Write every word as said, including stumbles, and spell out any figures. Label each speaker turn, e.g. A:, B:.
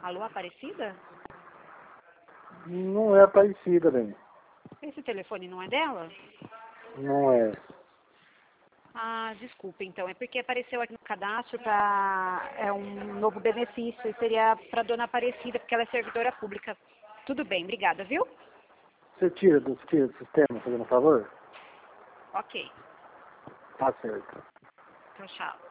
A: Alô, Aparecida?
B: Não é Aparecida, bem.
A: Esse telefone não é dela?
B: Não é.
A: Ah, desculpa, então. É porque apareceu aqui no cadastro para é um novo benefício e seria para dona Aparecida, porque ela é servidora pública. Tudo bem, obrigada, viu?
B: Você tira do, tira do sistema, fazendo um favor?
A: Ok.
B: Tá certo.
A: Então, tchau.